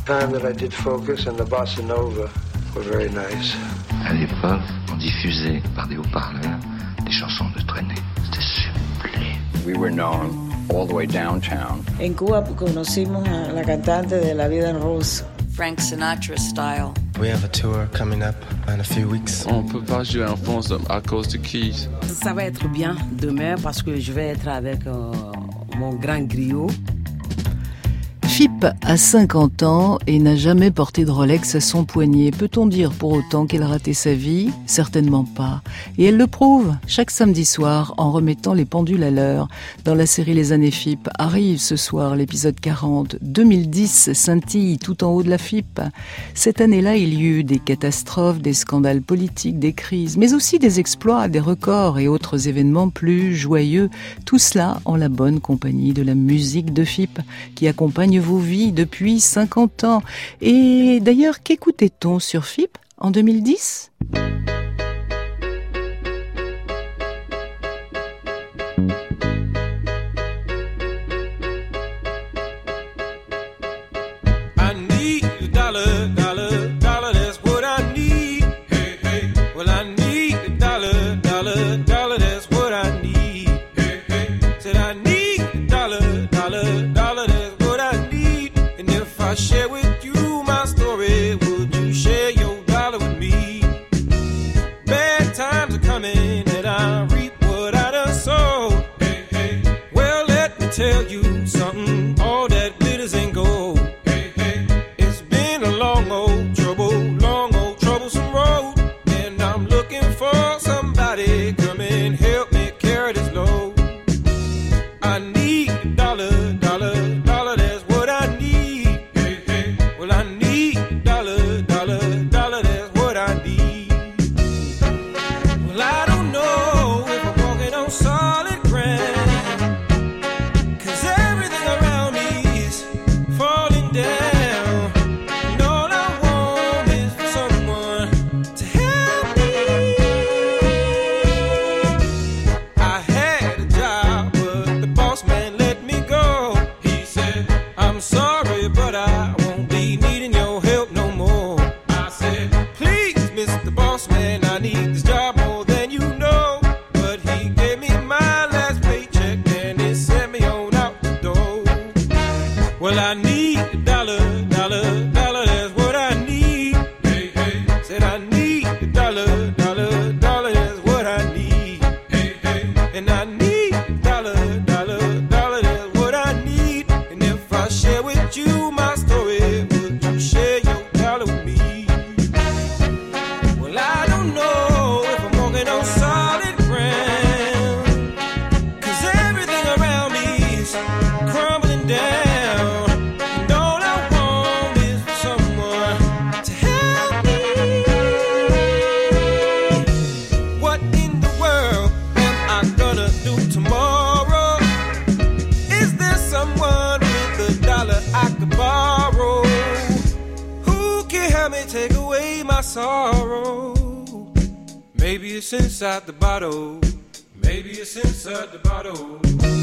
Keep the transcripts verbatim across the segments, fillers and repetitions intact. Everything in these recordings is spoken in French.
time that I did Focus and the Bossa Nova were very nice. À l'époque, on diffusait par des haut-parleurs des chansons de traînée. C'était sublime. We were known all the way downtown. En Cuba conocimos a la cantante de La Vida en Rose. Frank Sinatra style. We have a tour coming up in a few weeks. On peut pas jouer en France à cause de Keys. Ça va être bien demain parce que je vais être avec euh, mon grand griot. Phippe a cinquante ans et n'a jamais porté de Rolex à son poignet. Peut-on dire pour autant qu'elle a raté sa vie ? Certainement pas. Et elle le prouve chaque samedi soir en remettant les pendules à l'heure. Dans la série Les années Phippe arrive ce soir l'épisode quarante. deux mille dix scintille tout en haut de la Phippe. Cette année-là, il y eut des catastrophes, des scandales politiques, des crises, mais aussi des exploits, des records et autres événements plus joyeux. Tout cela en la bonne compagnie de la musique de Phippe qui accompagne vos vies depuis cinquante ans. Et d'ailleurs, qu'écoutait-on sur Phippe en deux mille dix ? Inside the bottle, maybe it's inside the bottle.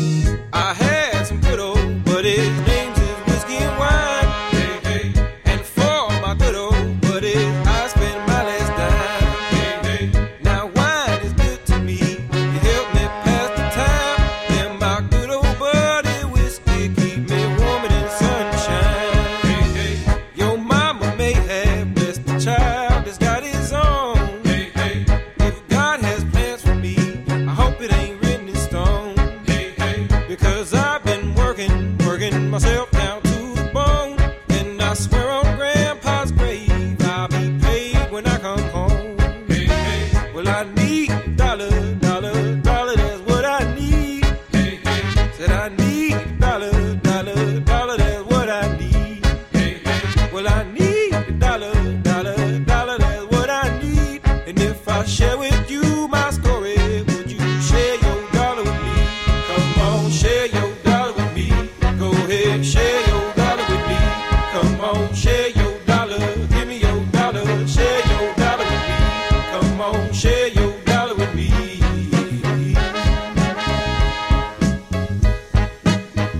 I had some good old, but his name's is whiskey and wine. Hey, hey. And for my good old buddies, I spend my last dime. Hey, hey. Now wine is good to me, it helped me pass the time. And my good old buddy whiskey keep me warm in the sunshine. Hey, hey. Your mama may have blessed the child that's got his own. Myself down to the bone, and I swear on Grandpa's grave I'll be paid when I come home. Hey, hey. Well, I need a dollar, dollar, dollar, that's what I need. Hey, hey. Said I need a dollar, dollar, dollar, that's what I need. Hey, hey. Well, I need a dollar, dollar, dollar, that's what I need. And if I share with you my story, would you share your dollar with me? Come on, share your dollar with me. Go ahead, share your dollar with me. Come on, share your dollar. Give me your dollar. Share your dollar with me. Come on, share your dollar with me.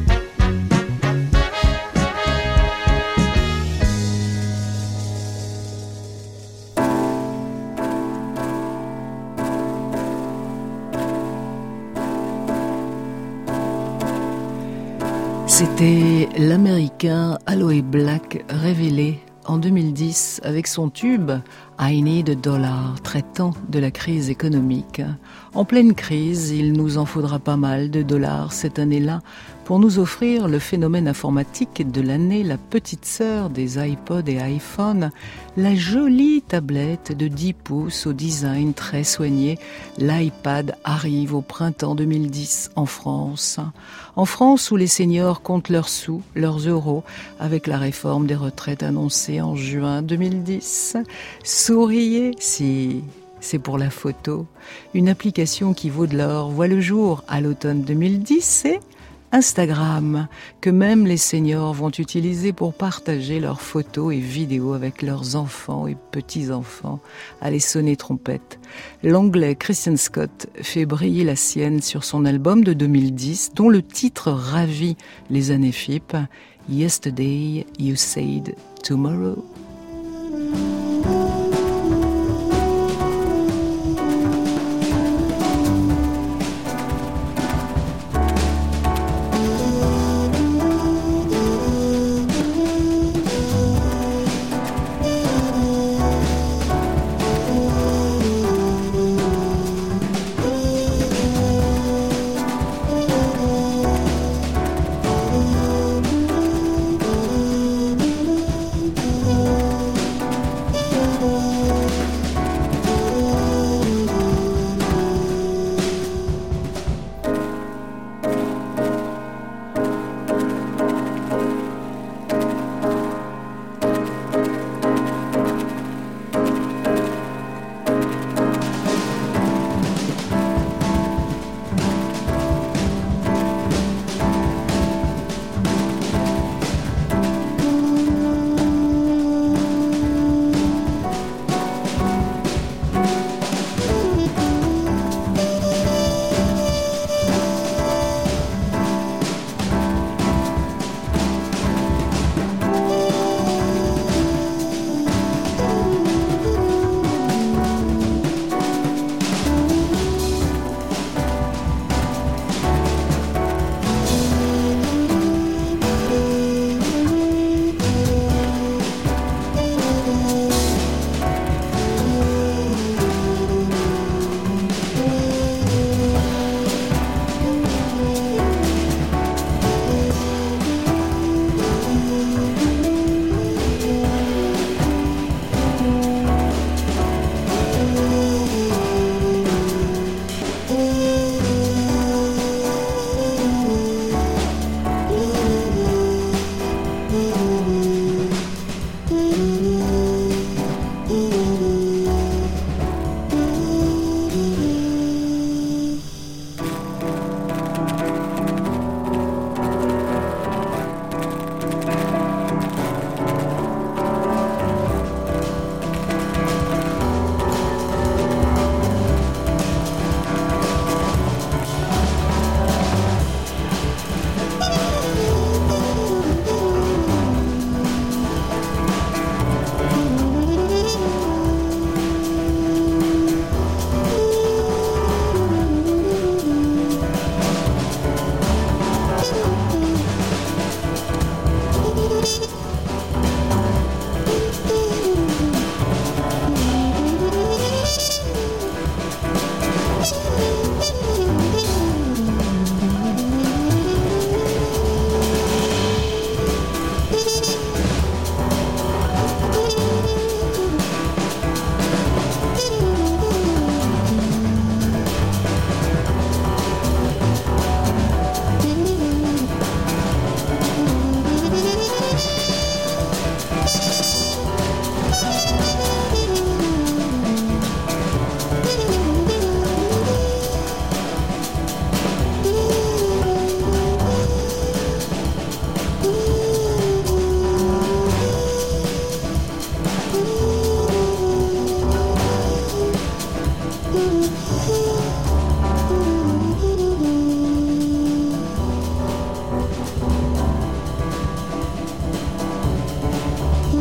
C'était l'américain Aloe Blacc révélé en deux mille dix avec son tube I Need a Dollar, traitant de la crise économique. En pleine crise, il nous en faudra pas mal de dollars cette année-là pour nous offrir le phénomène informatique de l'année, la petite sœur des iPods et iPhones, la jolie tablette de dix pouces au design très soigné. L'iPad arrive au printemps deux mille dix en France. En France où les seniors comptent leurs sous, leurs euros, avec la réforme des retraites annoncée en juin deux mille dix. Souriez si c'est pour la photo. Une application qui vaut de l'or voit le jour à l'automne deux mille dix, c'est Instagram, que même les seniors vont utiliser pour partager leurs photos et vidéos avec leurs enfants et petits-enfants. Allez sonner trompette. L'anglais Christian Scott fait briller la sienne sur son album de deux mille dix, dont le titre ravit les années F I P, Yesterday You Said Tomorrow.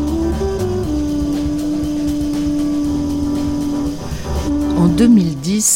deux mille dix,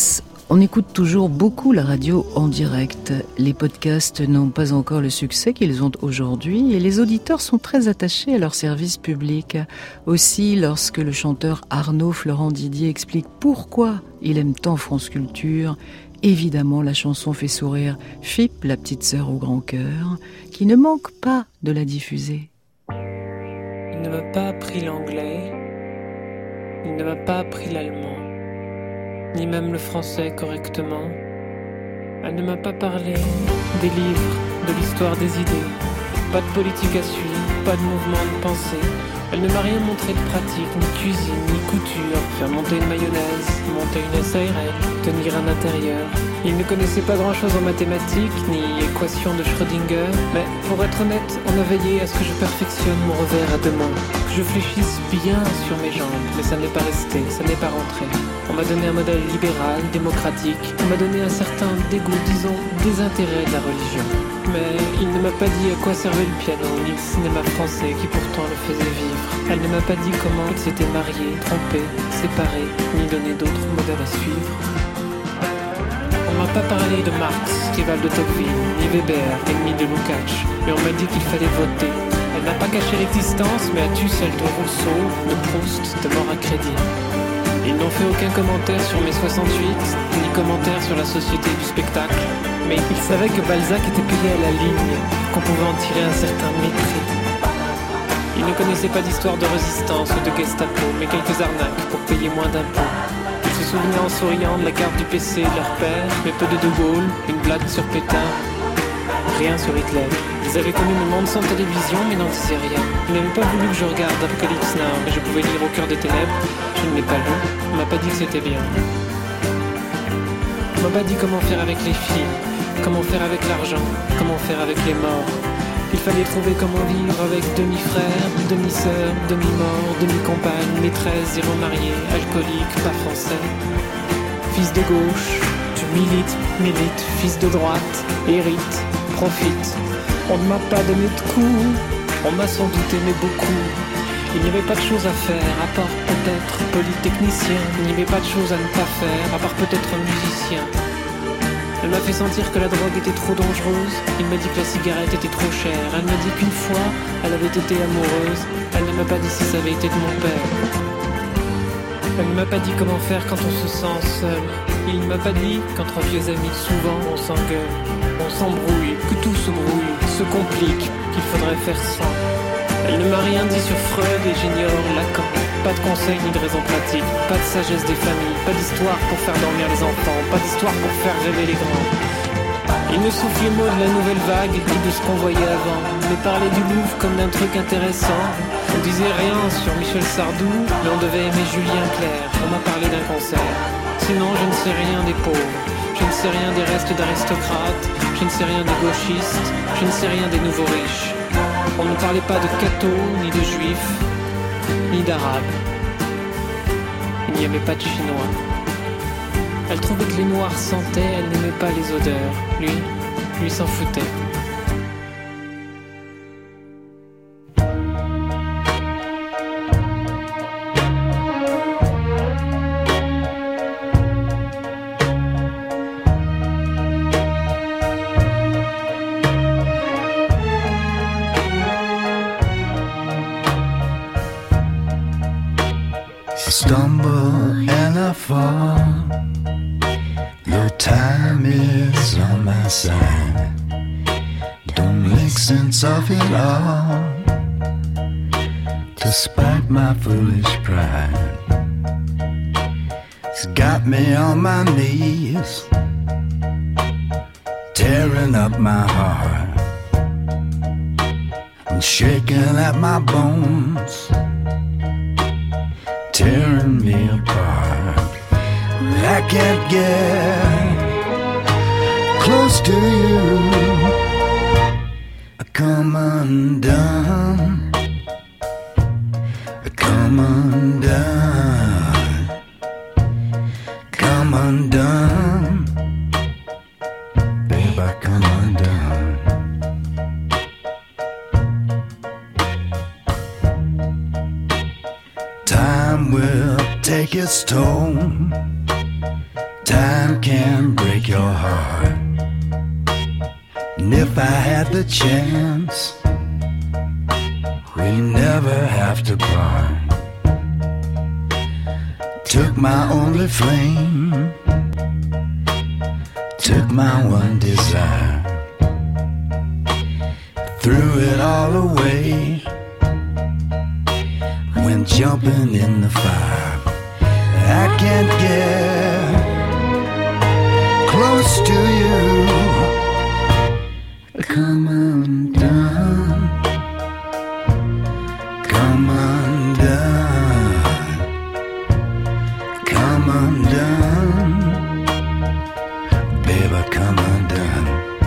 On écoute toujours beaucoup la radio en direct. Les podcasts n'ont pas encore le succès qu'ils ont aujourd'hui et les auditeurs sont très attachés à leur service public. Aussi, lorsque le chanteur Arnaud Florent Didier explique pourquoi il aime tant France Culture, évidemment la chanson fait sourire Fip, la petite sœur au grand cœur, qui ne manque pas de la diffuser. Il ne m'a pas appris l'anglais, il ne m'a pas appris l'allemand, ni même le français correctement. Elle ne m'a pas parlé des livres, de l'histoire des idées. Pas de politique à suivre, pas de mouvement de pensée. Elle ne m'a rien montré de pratique, ni cuisine, ni couture. Faire monter une mayonnaise, monter une S A R L, tenir un intérieur. Il ne connaissait pas grand-chose en mathématiques, ni équations de Schrödinger. Mais pour être honnête, on a veillé à ce que je perfectionne mon revers à deux mains. Que je fléchisse bien sur mes jambes, mais ça n'est pas resté, ça n'est pas rentré. On m'a donné un modèle libéral, démocratique. On m'a donné un certain dégoût, disons, désintérêt de la religion. Mais il ne m'a pas dit à quoi servait le piano, ni le cinéma français qui pourtant le faisait vivre. Elle ne m'a pas dit comment il s'était marié, trompé, séparé, ni donné d'autres modèles à suivre. On m'a pas parlé de Marx, rival de Tocqueville, ni Weber, ennemi de Lukács, mais on m'a dit qu'il fallait voter. Elle n'a pas caché l'existence, mais a tu celle de Rousseau, de Proust, de mort à crédit. Ils n'ont fait aucun commentaire sur mai soixante-huit, ni commentaire sur la société du spectacle. Mais ils savaient que Balzac était payé à la ligne, qu'on pouvait en tirer un certain mépris. Ils ne connaissaient pas d'histoire de résistance ou de Gestapo, mais quelques arnaques pour payer moins d'impôts. Ils se souvenaient en souriant de la carte du P C de leur père, mais peu de De Gaulle, une blague sur Pétain, rien sur Hitler. Ils avaient connu le monde sans télévision, mais n'en disaient rien. Ils n'avaient pas voulu que je regarde Apocalypse Now, mais je pouvais lire Au cœur des ténèbres. Je ne l'ai pas lu, on m'a pas dit que c'était bien. On m'a pas dit comment faire avec les filles, comment faire avec l'argent, comment faire avec les morts. Il fallait trouver comment vivre avec demi-frère, demi-sœur, demi-mort, demi-compagne, maîtresse, zéro marié, alcoolique, pas français. Fils de gauche, tu milites, milites, fils de droite, hérite, profite. On ne m'a pas donné de coups, on m'a sans doute aimé beaucoup. Il n'y avait pas de choses à faire, à part peut-être polytechnicien. Il n'y avait pas de choses à ne pas faire, à part peut-être un musicien. Elle m'a fait sentir que la drogue était trop dangereuse. Il m'a dit que la cigarette était trop chère. Elle m'a dit qu'une fois, elle avait été amoureuse. Elle ne m'a pas dit si ça avait été de mon père. Elle ne m'a pas dit comment faire quand on se sent seul. Il ne m'a pas dit qu'entre vieux amis, souvent on s'engueule, on s'embrouille, que tout se brouille, se complique, qu'il faudrait faire sans. Elle ne m'a rien dit sur Freud et j'ignore Lacan. Pas de conseils ni de raisons pratiques, pas de sagesse des familles, pas d'histoire pour faire dormir les enfants, pas d'histoire pour faire rêver les grands. Il ne soufflait mot de la nouvelle vague ni de ce qu'on voyait avant, mais parlait du Louvre comme d'un truc intéressant. On disait rien sur Michel Sardou, mais on devait aimer Julien Clerc. On m'a parlé d'un concert. Sinon je ne sais rien des pauvres, je ne sais rien des restes d'aristocrates, je ne sais rien des gauchistes, je ne sais rien des nouveaux riches. On ne parlait pas de cathos, ni de juifs, ni d'arabes. Il n'y avait pas de chinois. Elle trouvait que les noirs sentaient, elle n'aimait pas les odeurs. Lui, lui s'en foutait. Stumble and I fall. Your time is on my side. Don't make sense of it all, despite my foolish pride. It's got me on my knees, tearing up my heart. I'm shaking at my bones, tearing me apart. I can't get close to you. I come undone, I come undone, come undone, babe, I come undone. Time will take its toll. time can break your heart. And if I had the chance, we never have to part. Took my only flame, took my one desire, threw it all away, went jumping in the fire. I can't get close to you. Come undone, come undone, come undone, baby, come undone.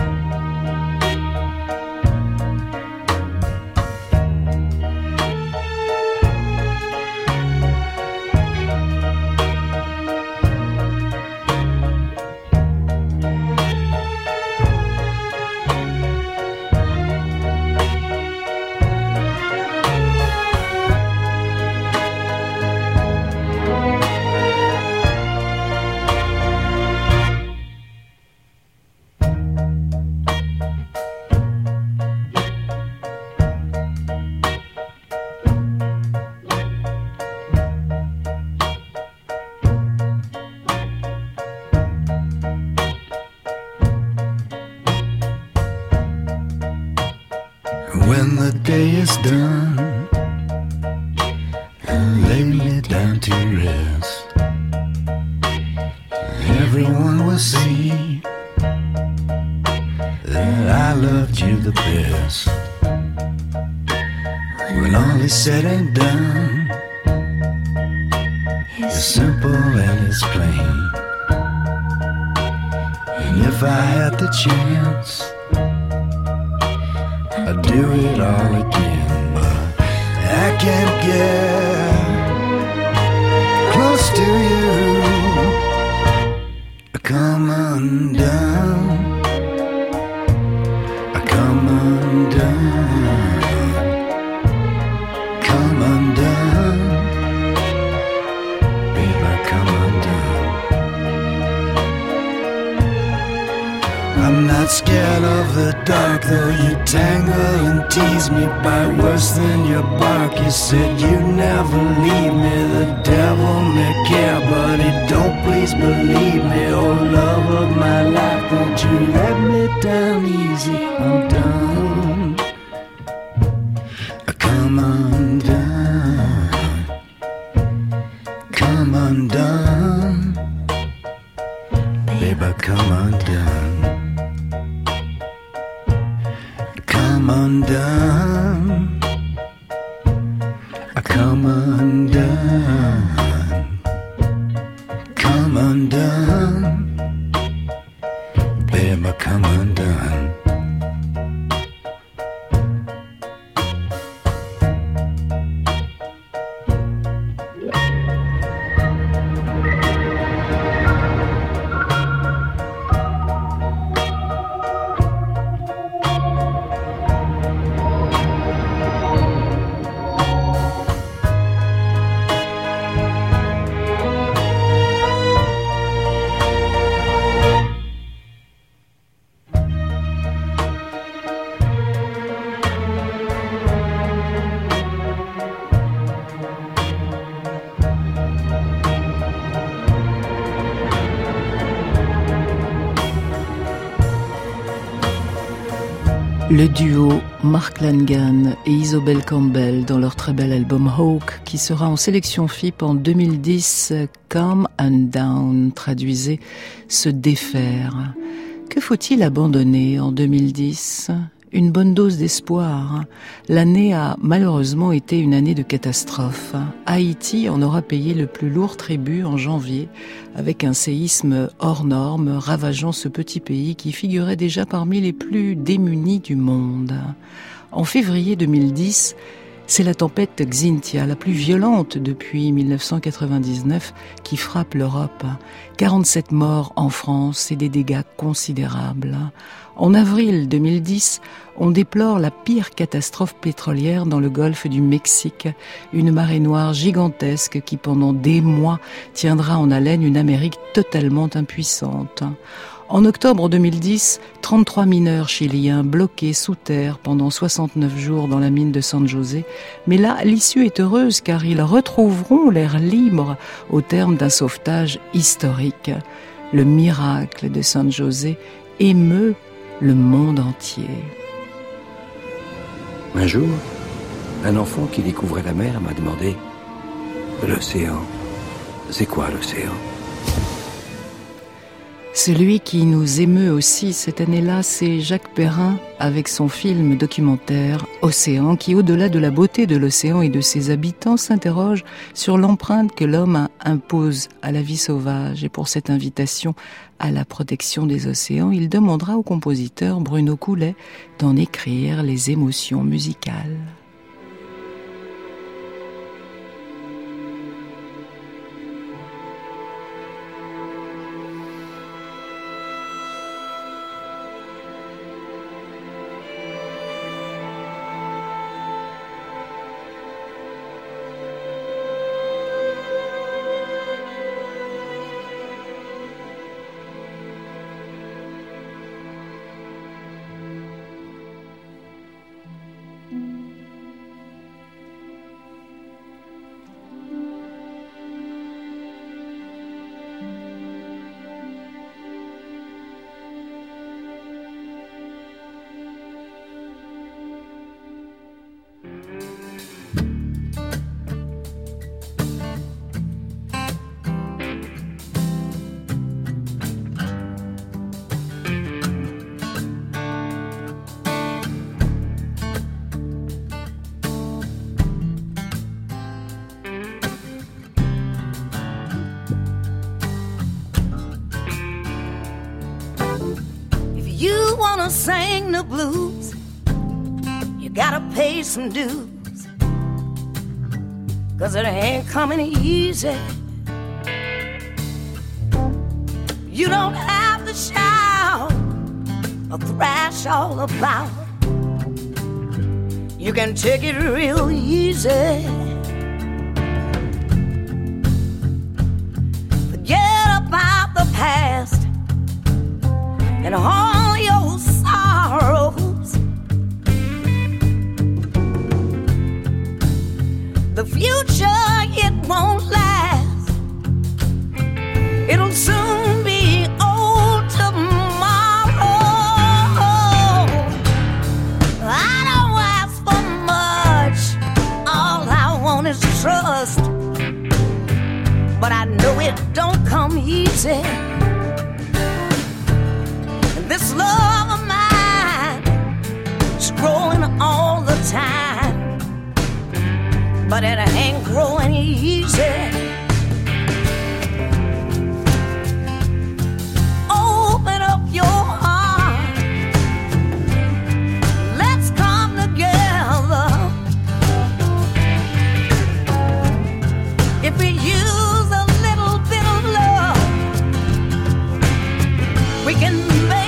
When the day is done, lay me down to rest. Everyone will see that I loved you the best. When all is said and done, it's simple and it's plain. And if I had the chance, I'd do it all again, but I can't get close to you. Come undone, come undone, come undone, baby, come undone. I'm not scared of the dark, though you tangle and tease me, bite worse than your bark. You said you'd never leave me, the devil may care, but he don't, please believe me. Oh, love of my life, don't you let me down easy. I'm done, come undone, come undone, baby, come undone. Come undone, come undone, come undone, baby, come undone. Le duo Mark Langan et Isobel Campbell dans leur très bel album Hawk, qui sera en sélection F I P en deux mille dix, Come Undone, traduisez se défaire. Que faut-il abandonner en deux mille dix ? Une bonne dose d'espoir. L'année a malheureusement été une année de catastrophe. Haïti en aura payé le plus lourd tribut en janvier, avec un séisme hors norme ravageant ce petit pays qui figurait déjà parmi les plus démunis du monde. En février deux mille dix, C'est la tempête Xynthia, la plus violente depuis mille neuf cent quatre-vingt-dix-neuf, qui frappe l'Europe. quarante-sept morts en France et des dégâts considérables. En avril deux mille dix, on déplore la pire catastrophe pétrolière dans le golfe du Mexique, une marée noire gigantesque qui pendant des mois tiendra en haleine une Amérique totalement impuissante. En octobre deux mille dix, trente-trois mineurs chiliens bloqués sous terre pendant soixante-neuf jours dans la mine de San José. Mais là, l'issue est heureuse car ils retrouveront l'air libre au terme d'un sauvetage historique. Le miracle de San José émeut le monde entier. Un jour, un enfant qui découvrait la mer m'a demandé « L'océan, c'est quoi l'océan ?» Celui qui nous émeut aussi cette année-là, c'est Jacques Perrin avec son film documentaire Océan, qui au-delà de la beauté de l'océan et de ses habitants s'interroge sur l'empreinte que l'homme impose à la vie sauvage. Et pour cette invitation à la protection des océans, il demandera au compositeur Bruno Coulet d'en écrire les émotions musicales. Sing the blues, you gotta pay some dues, 'cause it ain't coming easy. You don't have to shout or thrash all about. You can take it real easy. Forget about the past and all your sorrows. The future, it won't last. It'll soon be old tomorrow. I don't ask for much. All I want is trust. But I know it don't come easy. This love of mine is growing all the time, but it ain't growing easy. Open up your heart, let's come together. If we use a little bit of love, we can make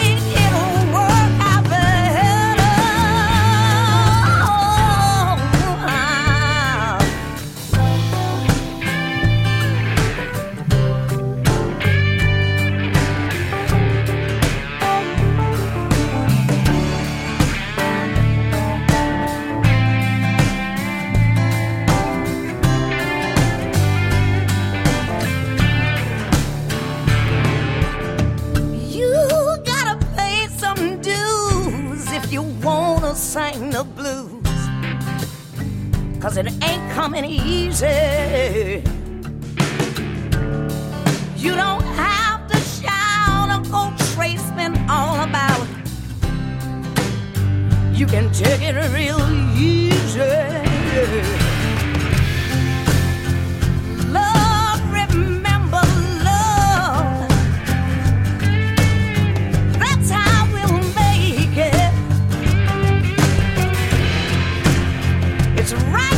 sing the blues, 'cause it ain't coming easy. You don't have to shout or go tracing all about it. You can take it real easy. Love, remember love. That's how we'll make it. It's right.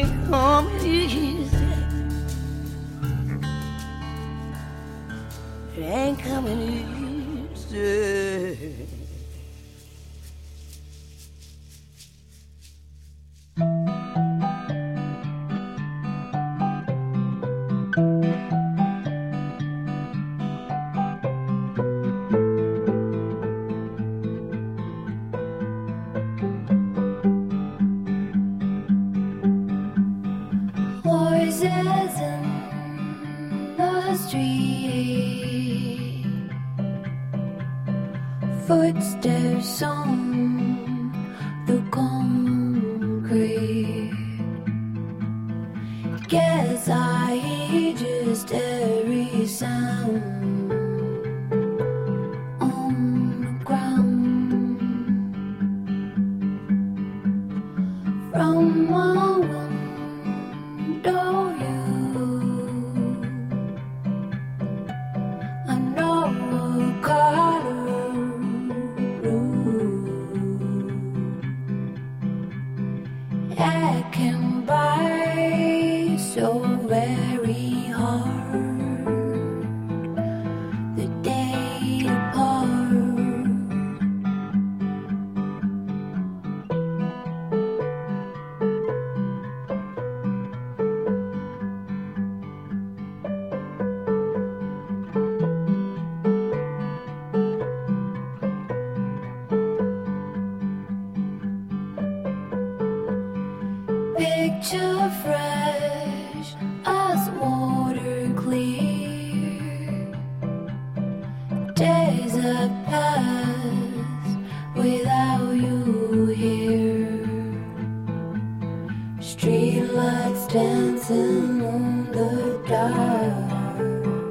ain't coming easy. It ain't coming easy. Voices in the street, footsteps on the concrete. Guess I hear just every sound on the ground. From my window, you, I know what color blue. I can bite so very hard the day apart. Picture fresh as water clear. Days have passed without you here. Streetlights dancing on the dark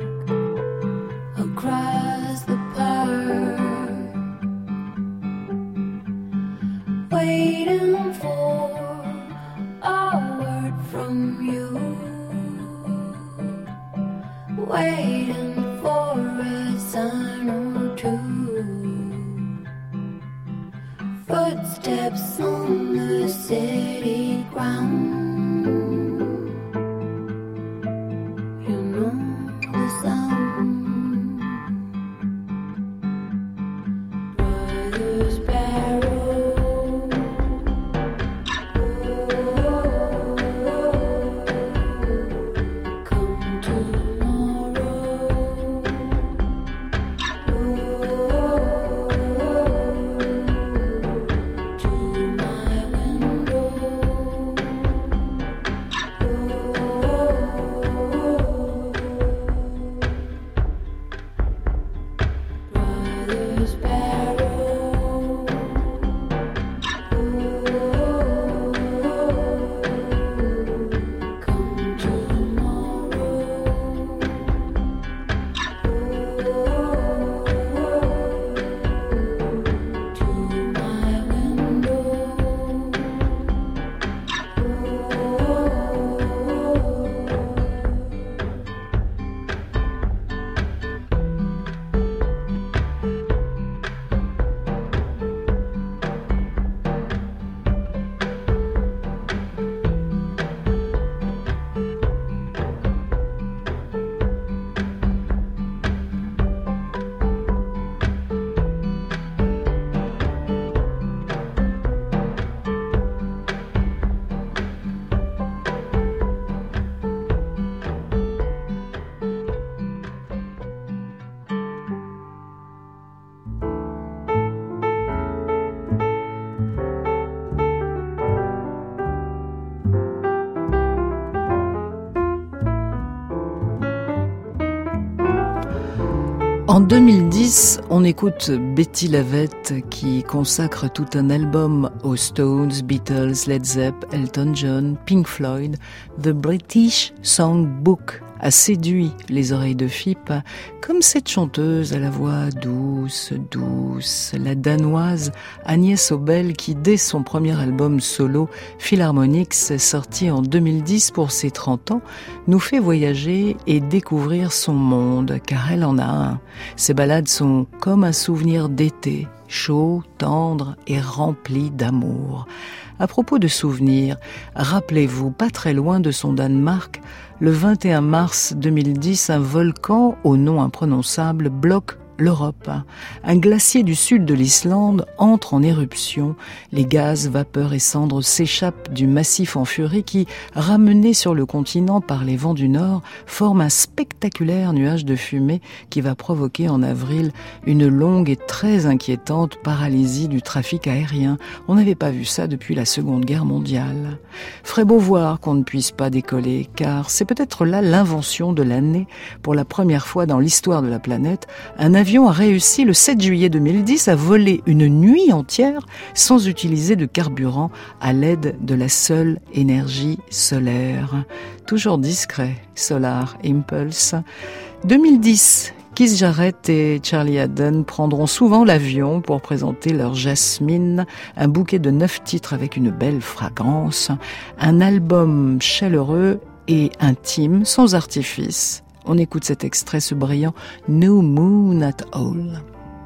across the park, waiting for a word from you, waiting for a sign or two. Footsteps on the city ground. You know the sound. Brothers Barrow. En deux mille dix, on écoute Betty Lavette qui consacre tout un album aux Stones, Beatles, Led Zepp, Elton John, Pink Floyd. The British Songbook a séduit les oreilles de Phippe, comme cette chanteuse à la voix douce, douce, la danoise Agnès Obel qui, dès son premier album solo, Philharmonics, sorti en deux mille dix pour ses trente ans, nous fait voyager et découvrir son monde, car elle en a un. Ses ballades sont comme un souvenir d'été, chaud, tendre et rempli d'amour. À propos de souvenirs, rappelez-vous, pas très loin de son Danemark, le vingt et un mars deux mille dix, un volcan au nom imprononçable bloque l'Europe. Un glacier du sud de l'Islande entre en éruption. Les gaz, vapeurs et cendres s'échappent du massif en furie qui, ramené sur le continent par les vents du nord, forme un spectaculaire nuage de fumée qui va provoquer en avril une longue et très inquiétante paralysie du trafic aérien. On n'avait pas vu ça depuis la Seconde Guerre mondiale. Ferait beau voir qu'on ne puisse pas décoller, car c'est peut-être là l'invention de l'année. Pour la première fois dans l'histoire de la planète, un avion a réussi le sept juillet deux mille dix à voler une nuit entière sans utiliser de carburant à l'aide de la seule énergie solaire. Toujours discret, Solar Impulse. deux mille dix, Keith Jarrett et Charlie Haddon prendront souvent l'avion pour présenter leur Jasmine, un bouquet de neuf titres avec une belle fragrance, un album chaleureux et intime, sans artifice. On écoute cet extrait, ce brillant No Moon at All.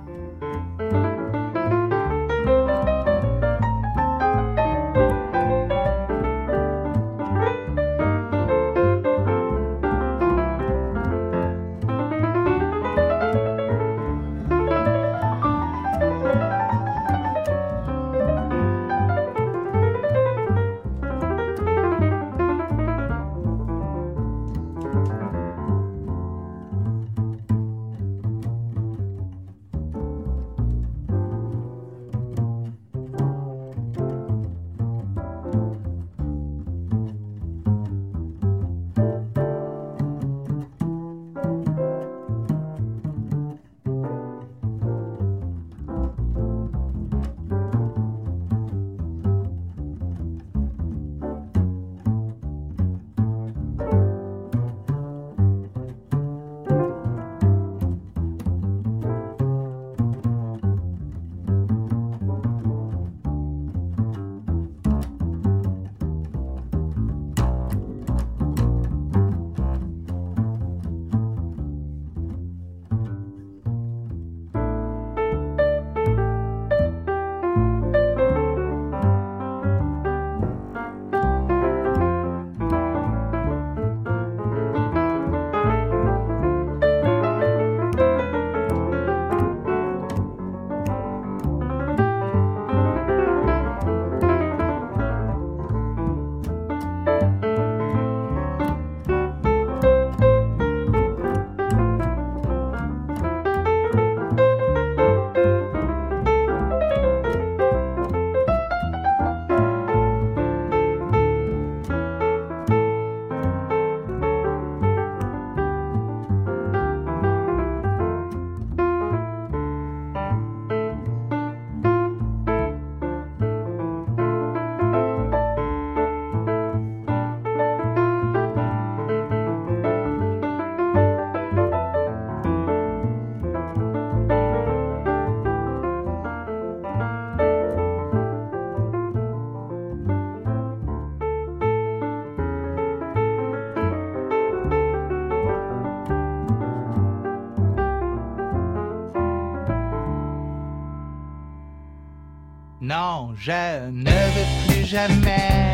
Non, je ne veux plus jamais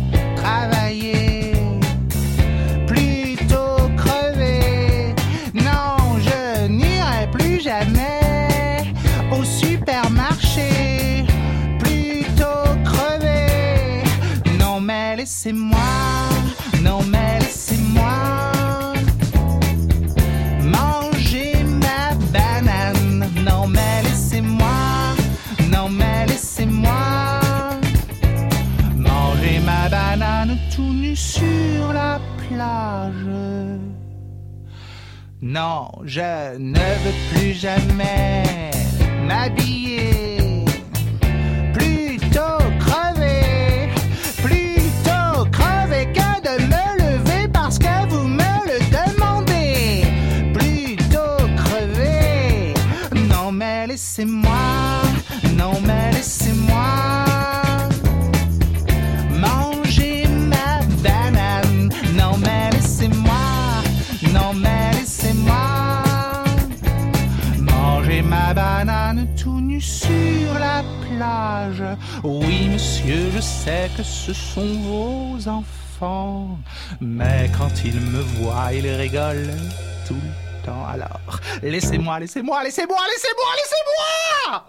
travailler, plutôt crever. Non, je n'irai plus jamais au supermarché, plutôt crever. Non mais laissez-moi, non mais laissez-moi manger ma banane. Non mais laissez-moi, non mais laissez-moi manger ma banane tout nu sur la plage. Non, je ne veux plus jamais m'habiller, plutôt crever, plutôt crever que de me lever parce que vous me le demandez. Plutôt crever, non mais laissez-moi, non mais laissez-moi manger ma banane. Non mais laissez-moi, non mais laissez-moi manger ma banane tout nu sur plage. Oui, monsieur, je sais que ce sont vos enfants, mais quand ils me voient, ils rigolent tout le temps. Alors, laissez-moi, laissez-moi, laissez-moi, laissez-moi, laissez-moi.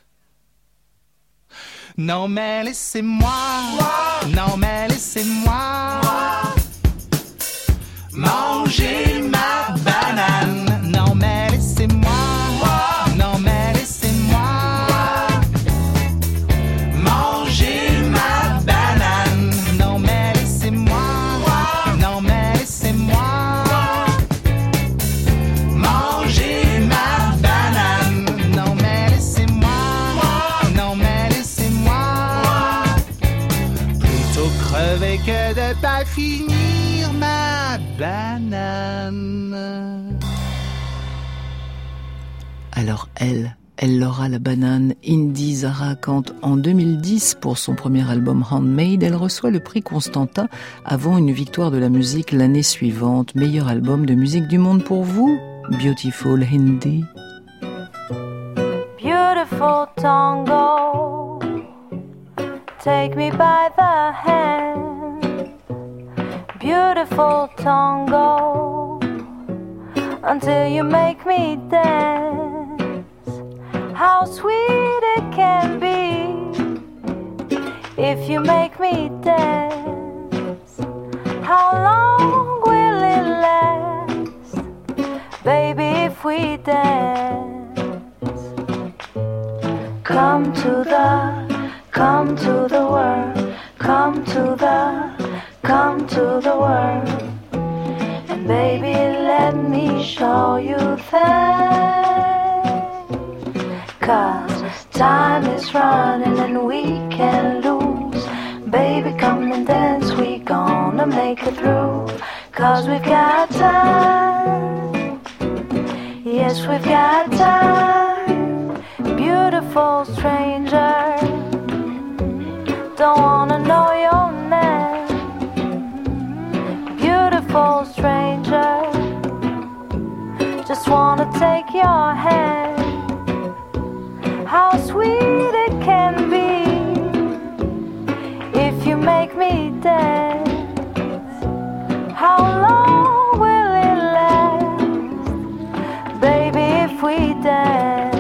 Non mais laissez-moi, non mais laissez-moi manger ma banane. Non mais laissez-moi, non mais laissez-moi manger ma banane. Non mais laissez-moi, non mais laissez-moi manger ma banane. Non mais laissez-moi, non mais laissez-moi plutôt crever que de pas finir ma banane. Alors elle, elle l'aura la banane. Indy Zara quand en deux mille dix, pour son premier album Handmade, elle reçoit le prix Constantin avant une victoire de la musique l'année suivante. Meilleur album de musique du monde pour vous, Beautiful Hindi. Beautiful tango, take me by the hand. Beautiful tango, until you make me dance. How sweet it can be if you make me dance. How long will it last, baby, if we dance? Come to the, come to the world, come to the, come to the world. And baby, let me show you things. Cause time is running and we can't lose. Baby, come and dance, we gonna make it through. Cause we've got time, yes, we've got time. Beautiful stranger, don't wanna know your name. Beautiful stranger, just wanna take your hand. How sweet it can be if you make me dance. How long will it last, baby, if we dance?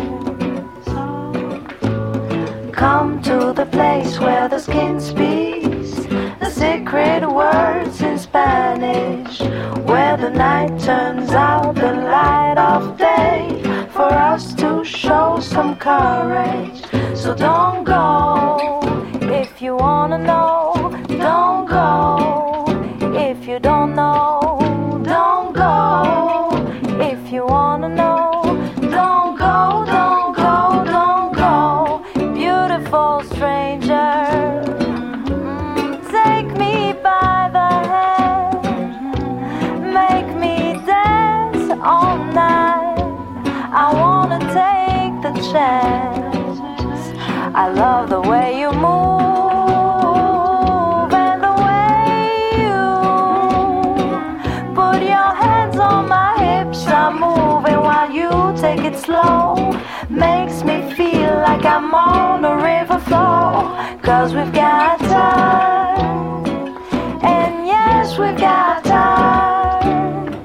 Come to the place where the skin speaks the secret words in Spanish, where the night turns out the light of day, for us to show some courage. So don't go if you wanna know. Don't go if you don't know. Don't go if you wanna know. Don't go, don't go, don't go. Beautiful stranger, mm, take me by the hand, make me dance all night. I wanna take the chance. I love the way you move and the way you put your hands on my hips. I'm moving while you take it slow. Makes me feel like I'm on the river flow. Cause we've got time, and yes, we've got time.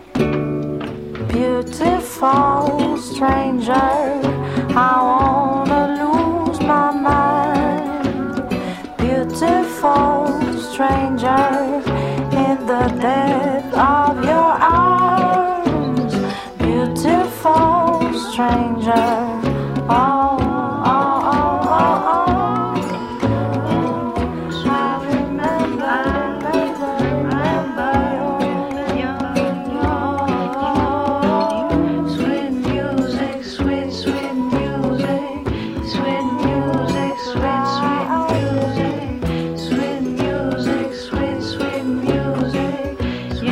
Beautiful stranger, I wanna lose my mind. Beautiful stranger, in the depth of your arms. Beautiful stranger, oh, oh, oh, oh, oh. I remember, remember, remember sweet music, sweet, sweet music, sweet music, sweet, sweet music, sweet music, sweet, sweet music, sweet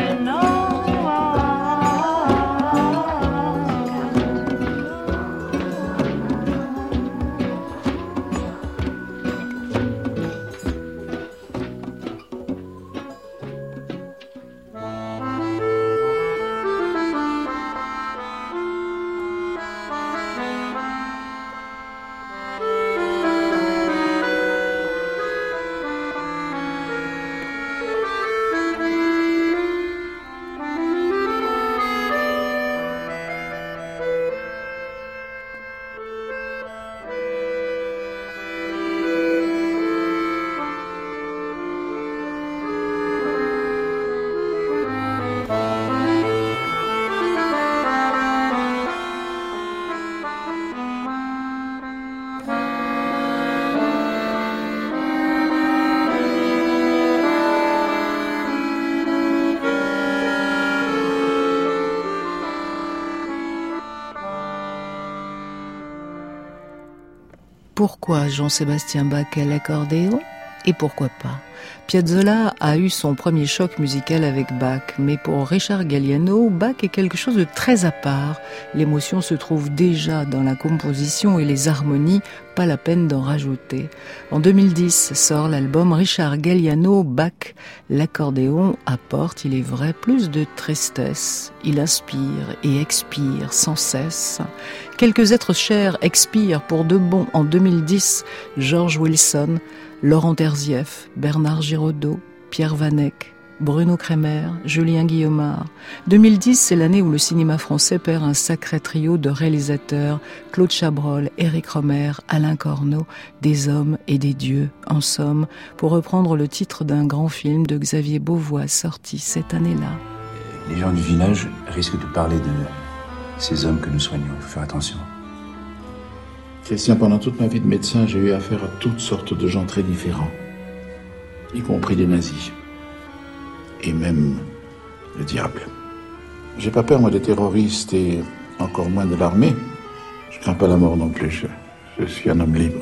pourquoi Jean-Sébastien Bach à l'accordéon et pourquoi pas? Piazzolla a eu son premier choc musical avec Bach, mais pour Richard Galliano, Bach est quelque chose de très à part. L'émotion se trouve déjà dans la composition et les harmonies, pas la peine d'en rajouter. En deux mille dix sort l'album Richard Galliano Bach. L'accordéon apporte, il est vrai, plus de tristesse. Il inspire et expire sans cesse. Quelques êtres chers expirent pour de bon en deux mille dix. George Wilson, Laurent Terzieff, Bernard Giraudot, Pierre Vanek, Bruno Kremer, Julien Guillaumard. deux mille dix, c'est l'année où le cinéma français perd un sacré trio de réalisateurs, Claude Chabrol, Éric Rohmer, Alain Corneau, des hommes et des dieux, en somme, pour reprendre le titre d'un grand film de Xavier Beauvois sorti cette année-là. Les gens du village risquent de parler de ces hommes que nous soignons, il faut faire attention. Christian, pendant toute ma vie de médecin, j'ai eu affaire à toutes sortes de gens très différents, y compris des nazis, et même le diable. J'ai pas peur, moi, des terroristes et encore moins de l'armée. Je crains pas la mort non plus, je, je suis un homme libre.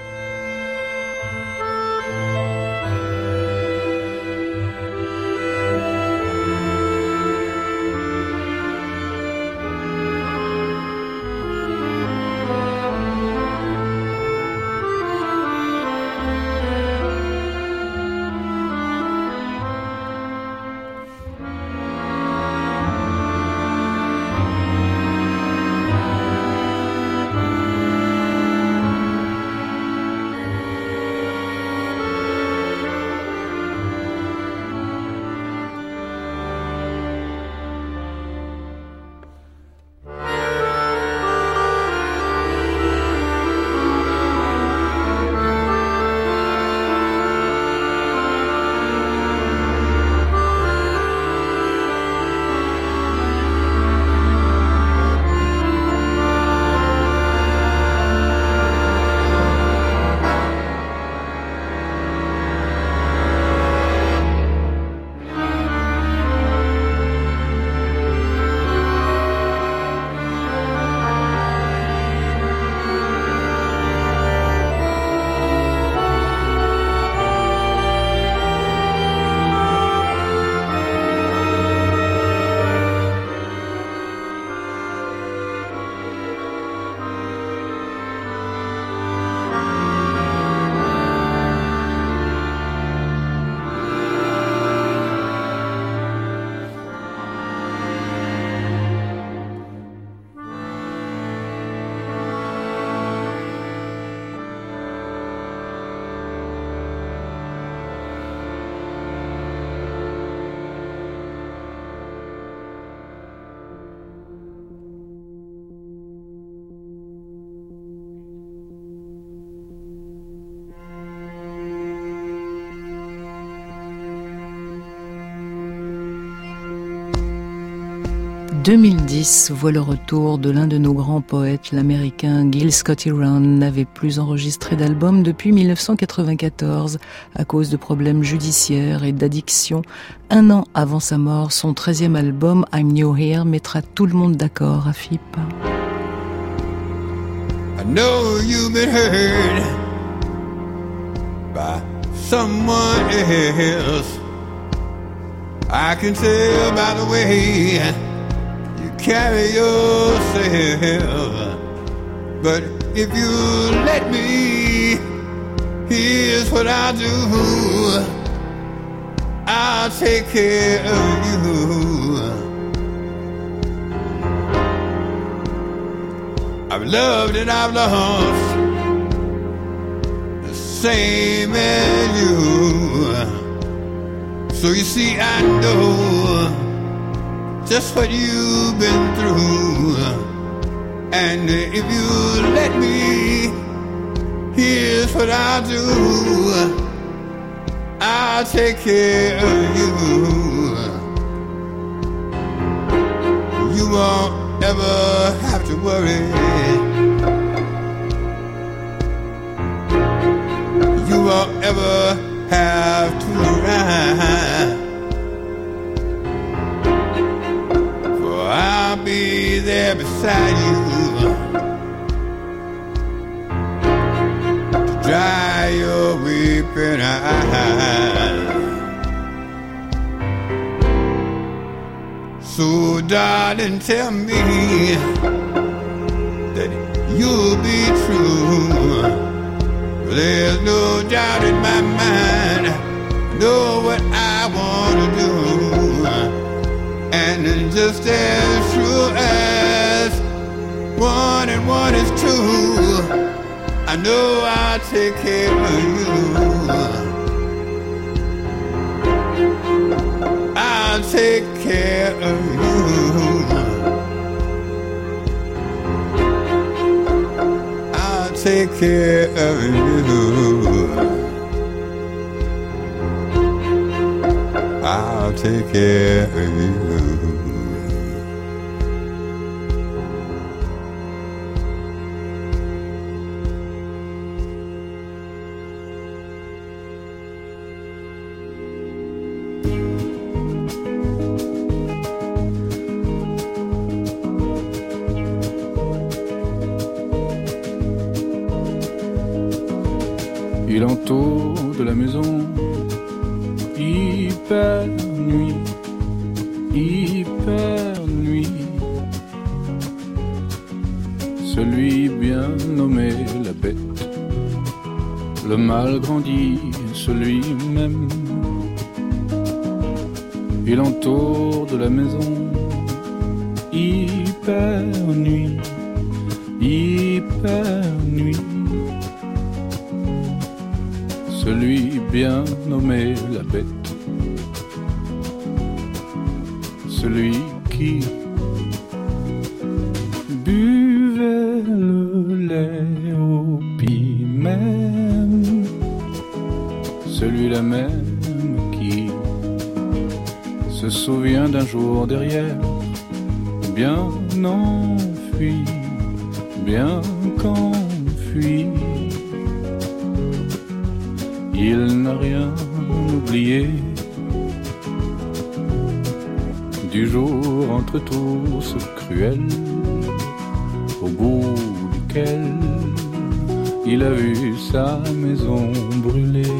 deux mille dix voit le retour de l'un de nos grands poètes, l'américain Gil Scott-Heron, n'avait plus enregistré d'album depuis mille neuf cent quatre-vingt-quatorze à cause de problèmes judiciaires et d'addiction. Un an avant sa mort, son treizième album I'm New Here mettra tout le monde d'accord à F I P. I know you've been hurt by someone else. I can tell by the way carry yourself, but if you let me, here's what I'll do. I'll take care of you. I've loved and I've lost the same as you. So you see, I know just what you've been through, and if you let me, here's what I'll do. I'll take care of you. You won't ever have to worry. You won't ever have to ride. I'll be there beside you. So darling, tell me that you'll be true. There's no doubt in my mind, I know what I want to do. And it's just as true as one and one is two, I know I'll take care of you. I'll take care of you. I'll take care of you. I'll take care of you. Il entoure de la maison, hyper nuit, hyper nuit. Celui bien nommé la bête, le mal grandit, celui même. Il entoure de la maison, hyper nuit, hyper nuit. Celui bien nommé la bête, celui qui buvait le lait au piment, celui-là même qui se souvient d'un jour derrière, bien enfui, bien qu'enfui. Il n'a rien oublié du jour entre tous cruel, au bout duquel il a vu sa maison brûler.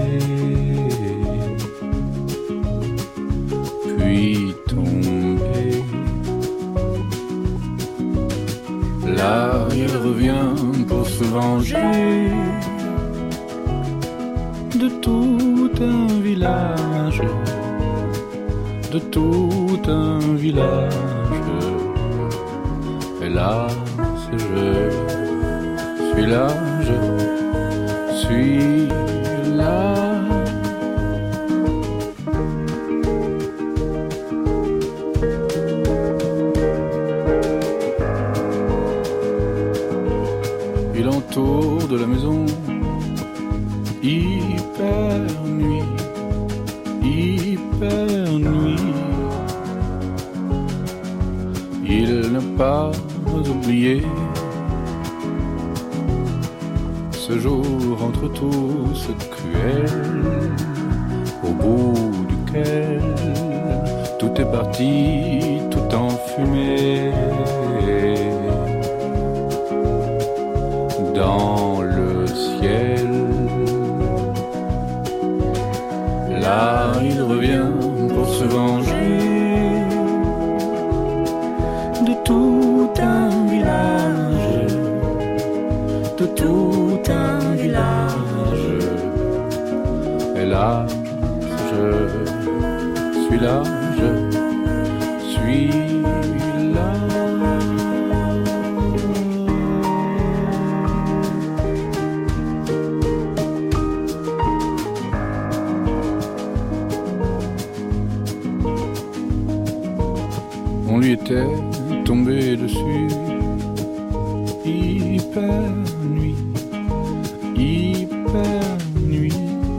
Puis tomber. Là, il revient pour se venger de tout un village, de tout un village. Hélas, je suis là, je suis là. Il entoure de la maison, hyper nuit, hyper nuit. Il n'a pas oublié ce jour entre tous cruel, au bout duquel tout est parti, tout en fumée. Dans le ciel, là il revient pour se venger de tout un village, de tout un village. Et là, je suis là, je suis là. On lui était tombé dessus, hyper nuit, hyper nuit,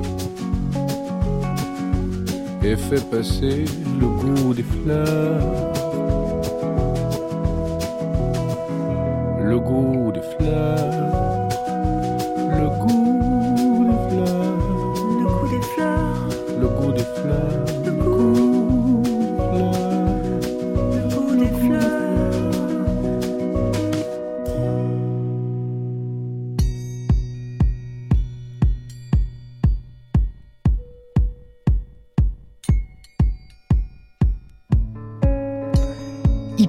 et fait passer le goût des fleurs, le goût des fleurs, le goût des fleurs, le goût des fleurs, le goût des fleurs.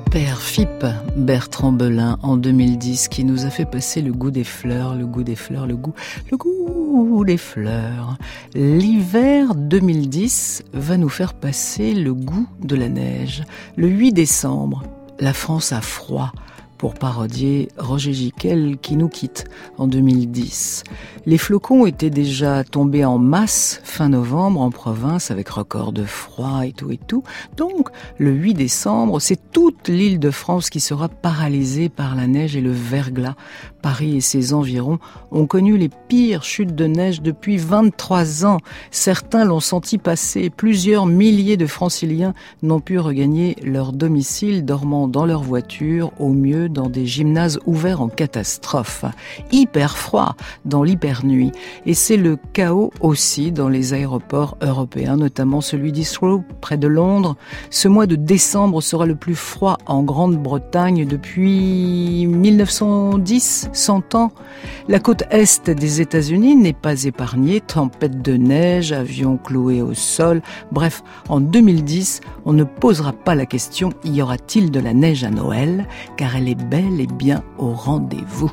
Père Phippe, Bertrand Belin, en deux mille dix, qui nous a fait passer le goût des fleurs, le goût des fleurs, le goût, le goût des fleurs. L'hiver deux mille dix va nous faire passer le goût de la neige. Le huit décembre, la France a froid, pour parodier Roger Giquel qui nous quitte en deux mille dix. Les flocons étaient déjà tombés en masse fin novembre en province avec record de froid et tout et tout. Donc le huit décembre, c'est toute l'île de France qui sera paralysée par la neige et le verglas. Paris et ses environs ont connu les pires chutes de neige depuis vingt-trois ans. Certains l'ont senti passer. Plusieurs milliers de Franciliens n'ont pu regagner leur domicile, dormant dans leur voiture, au mieux dans des gymnases ouverts en catastrophe. Hyper froid dans l'hypernuit. Et c'est le chaos aussi dans les aéroports européens, notamment celui d'Heathrow, près de Londres. Ce mois de décembre sera le plus froid en Grande-Bretagne depuis mille neuf cent dix, cent ans. La côte est des États-Unis n'est pas épargnée. Tempête de neige, avions cloués au sol. Bref, en deux mille dix, on ne posera pas la question « Y aura-t-il de la neige à Noël ?» car elle est bel et bien au rendez-vous.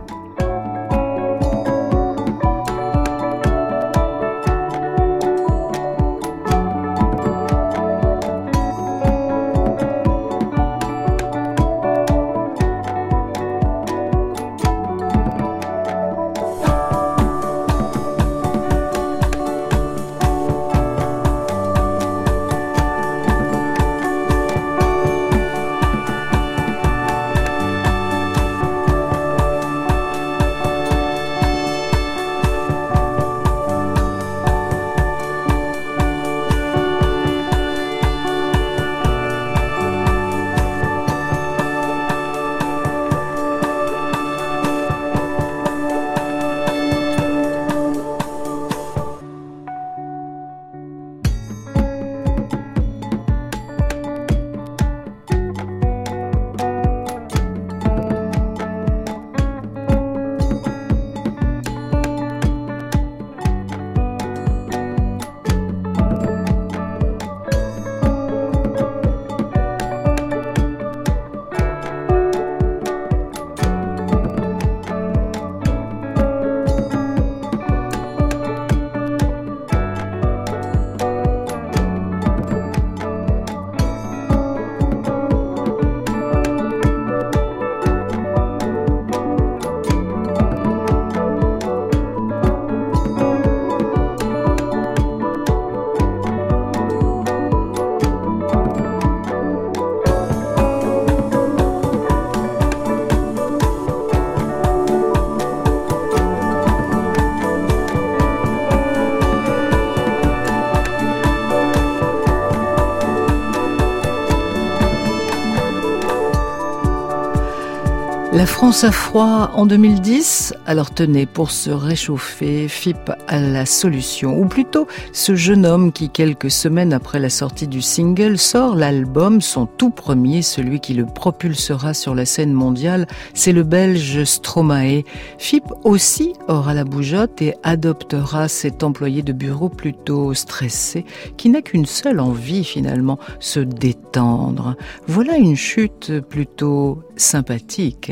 La France a froid en deux mille dix, alors tenez, pour se réchauffer, Phippe a la solution. Ou plutôt, ce jeune homme qui, quelques semaines après la sortie du single, sort l'album, son tout premier, celui qui le propulsera sur la scène mondiale, c'est le Belge Stromae. Phippe aussi aura la bougeotte et adoptera cet employé de bureau plutôt stressé, qui n'a qu'une seule envie finalement, se détendre. Voilà une chute plutôt sympathique.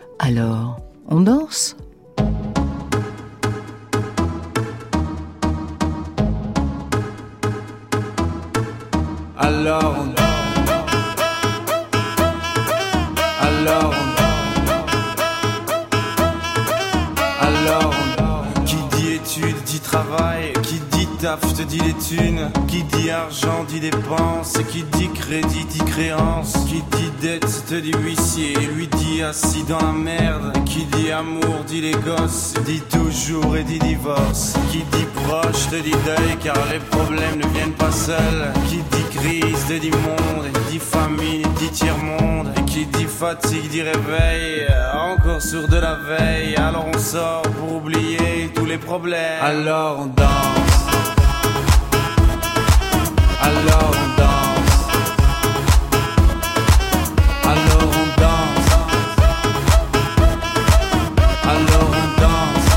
Alors, on danse ? Alors on danse. Alors on danse. Alors on danse. Qui dit études dit travail. Qui dit taf te dit les thunes. Qui dit argent dit dépenses. Et qui dit crédit dit créance. Qui dit dette te dit huissier. Lui dit assis dans la merde. Qui dit amour dit les gosses. Dit toujours et dit divorce. Qui dit proche te dit deuil car les problèmes ne viennent pas seuls. Qui dit crise te dit monde. Et dit famine dit tiers-monde. Et qui dit fatigue dit réveil. Encore sourd de la veille. Alors on sort pour oublier tous les problèmes. Alors on danse. Alors on danse. Alors on danse. Alors on danse.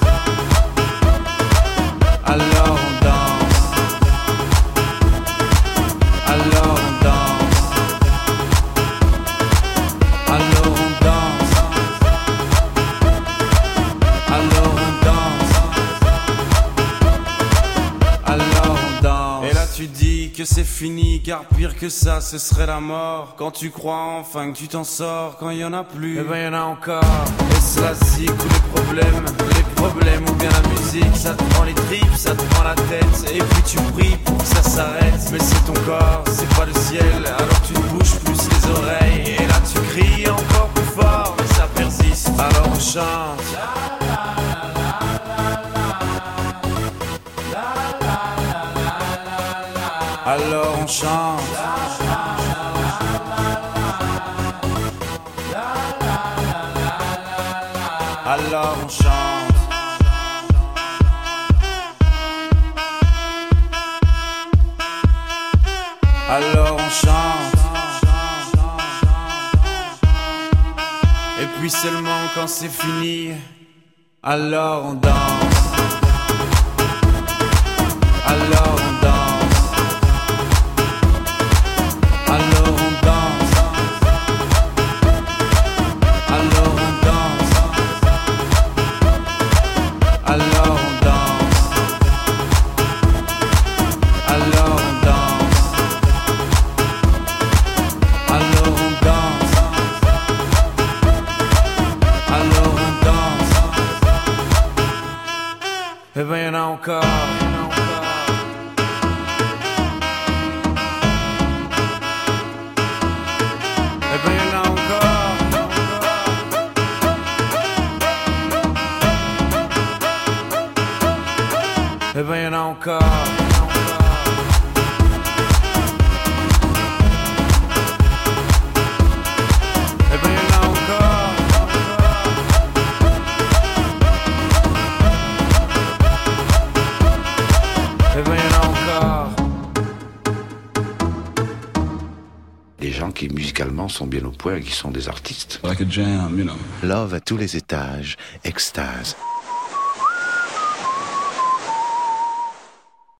Alors on danse. Alors on danse. dis que c'est fini, car pire que ça ce serait la mort. Quand tu crois enfin que tu t'en sors, quand y en a plus, eh ben y en a encore. Et cela zik ou les problèmes, les problèmes ou bien la musique, ça te prend les tripes, ça te prend la tête. Et puis tu pries pour que ça s'arrête, mais c'est ton corps, c'est pas le ciel. Alors tu te bouges plus les oreilles, et là tu cries encore plus fort, mais ça persiste. Alors on chante. Alors on chante. Alors on chante. Alors on chante. Et puis seulement quand c'est fini, alors on danse. Alors on danse. Alors on danse. Alors on danse. Alors on danse. Alors on danse. Alors on danse. Alors on danse. Eh ben y'en a encore. Eh ben y'en a encore. Eh ben y'en a encore. Eh ben y'en a encore. Des gens qui musicalement sont bien au point et qui sont des artistes. Like a jam, you know. Love à tous les étages, extase.